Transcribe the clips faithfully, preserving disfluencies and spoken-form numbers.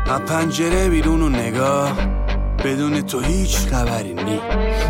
از پنجره بیرون و نگاه، بدون تو هیچ خبری نی.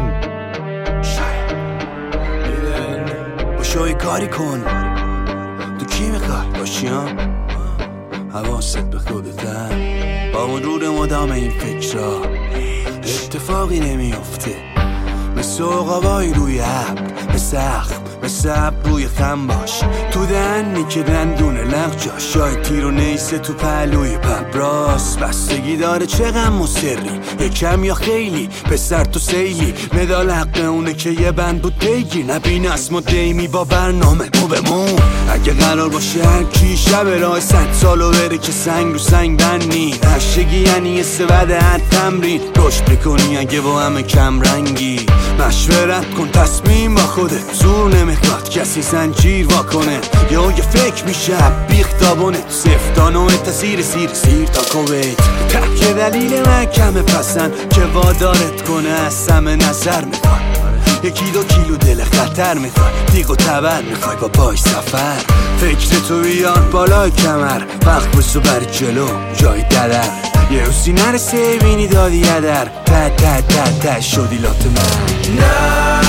باشو کاری کن، تو کی میخوای باشی ها؟ حواست به خودته، با مرور مدام این فکرها اتفاقی نمیافته. مثل عقابای روی ابر، مثل اخم، مثل ابر روی خم باش. تو دهنی که دندونه لغجا، شاید تیر و نیسه تو پهلوی پبراس. بستگی داره چه غم و سری، یکم یا خیلی، پسر تو سیلی. مدال حق اونه که یه بند بود بگیر، نبین اسم و دیمی با برنامه مو بمون. اگه قرار باشه هر کی شب راه صد سالو بره که سنگ رو سنگ بنی. نشگی یعنی یه سود هر تمرین، رشد بکنی اگه با همه کم رنگی. مشورت کن تصمیم با خودت، زور نمیخواد کسی زنجیر واکنه. یا یه فکر میشه بیختابونه، سفتانو تسیر سیر سیر تا کویت. تک دلیل محکمه پسند که وادارت کنه از سم نظر میخوای. یکی دو کیلو دل خطر میخوای، دیگ و تبر میخوای با پای سفر. فکر تو بیار بالای کمر، وقت بسو بر جلو جای دلر. یه روزی نرسه بینی دادی یدر، ته ته ته ته شدی لات من. نه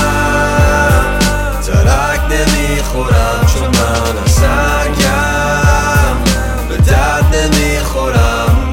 ترک نمیخورم چون من سنگم، به درد نمیخورم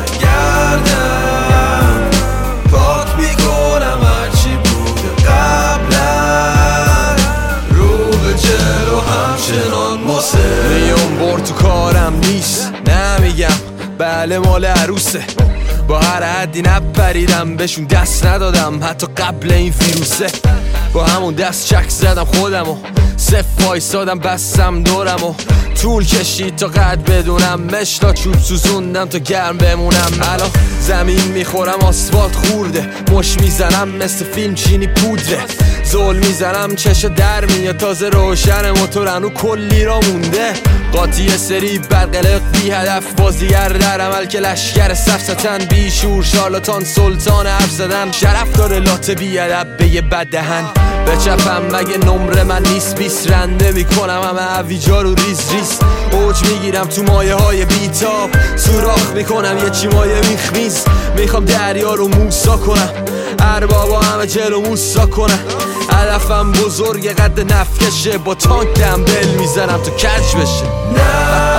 برگردم. پاک میکنم هرچی بوده قبلا، رو به جلو همچنان ماسه. میون بر تو کارم نیست، نمیگم بله مال عروسه. با هر حدی نپریدم بهشون دست ندادم، حتی قبل این ویروسه. با همون دست چک زدم خودمو، صف وایسادم بستم دورمو. طول کشید تا قد بدونم، مشتا چوب سوزوندم تا گرم بمونم. الان زمین میخورم آسفالت خورده، مش میزنم مثل فیلم چینی پودره. زول میزنم چشا در میاد، تازه روشن موتورنو کلی را مونده. قاطی سری برقلق بی هدف، بازیگر در عمل که لشگر سفستن. بی شور شارلاتان سلطان حرف زدن، شرف داره لات بی ادب به یه بد دهن. بچپم مگه نمره من نیست، بیس رنده میکنم همه عویجا رو ریز ریز. اوج میگیرم تو مایه های بیتاب، سوراخ میکنم یه چی مایه میخمیز. میخوام دریا رو موسا کنم، اربابا همه جلو موسا کنم. هدفم بزرگ قد نفکشه، با تانک دمبل میزنم تو کج بشه. نه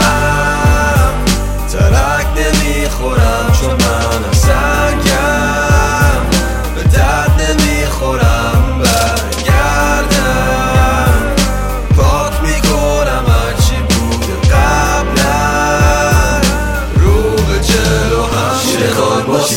ترک نمیخورم چون من سنگم، به درد نمیخورم برگردم. پاک میکنم هرچی بوده قبلا، رو به جلو همچنان باشی.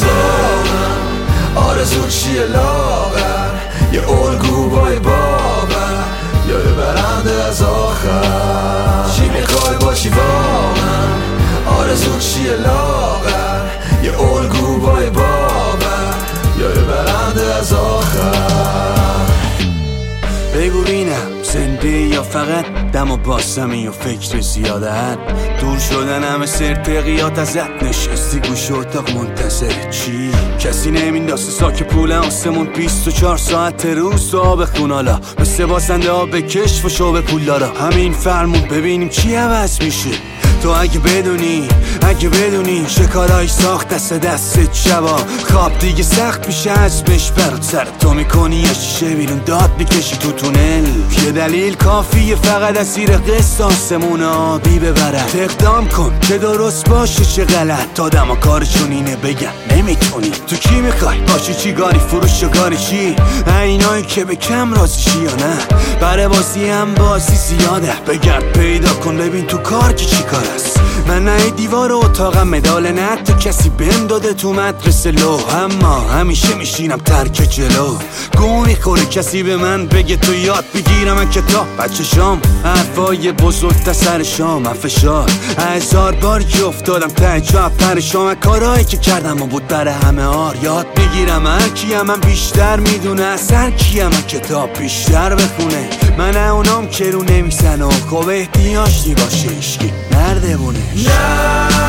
آرزو چیه لاغر، یه الگو بای باور، یا یه برنده از آخر. چی میخوای باشی واقعا، آرزو چیه لاغر، یه الگو بای باور، یا یه برنده از آخر. بگو بینم زنده یا فقط دم و باسمی و فکر زیادت. دور شدن همه سرتقیات ازت، نشستی گوش اتاق منتظر چی؟ کسی نمینداسته ساک پول آسمون، بیست و چهار ساعت روز تو آب خونالا. مثل بازنده آب کشف و شوب پول دارا. همین فرمون ببینیم چی عوض میشه. تو اگه بدونی، اگه بدونی شکارای ساخت دست دست شبا. خواب دیگه سخت میشه عزمش برات، سر تو میکنی یه شیشه بیرون داد میکشی تو تونل. یه دلیل کافیه فقط از زیر قسط آسمون آبی ببرد. اقدام کن که درست باشه چه غلط، آدم ها کارشون اینه بگن نمیتونی. تو کی میخوای باشی، چی گاری فروش و گاری چی؟ اینایی که به کم راضی شی یا نه؟ برای بازی هم بازی زیاده، بگرد پیدا کن ببین تو کار که چی کار است. من نه دیوار اتاقم مدال نه تو کسی بهم داده تو مدرسه لو، اما همیشه میشینم ترک جلو. گو میخوره کسی به من بگه تو یاد بگیرم من کتاب بچه شام. حرفای بزرگ تا سر شام، من فشار هزار بار که افتادم ته جا پرشام. کارهایی که کردم و بود برای همه آر، یاد بگیرم هر کیم من بیشتر میدونه از هر کیم من کتاب بیشتر بخونه. من اونام که رو نمیزن و خوب احتیاج دی باشه اشکی نرده بونه. نه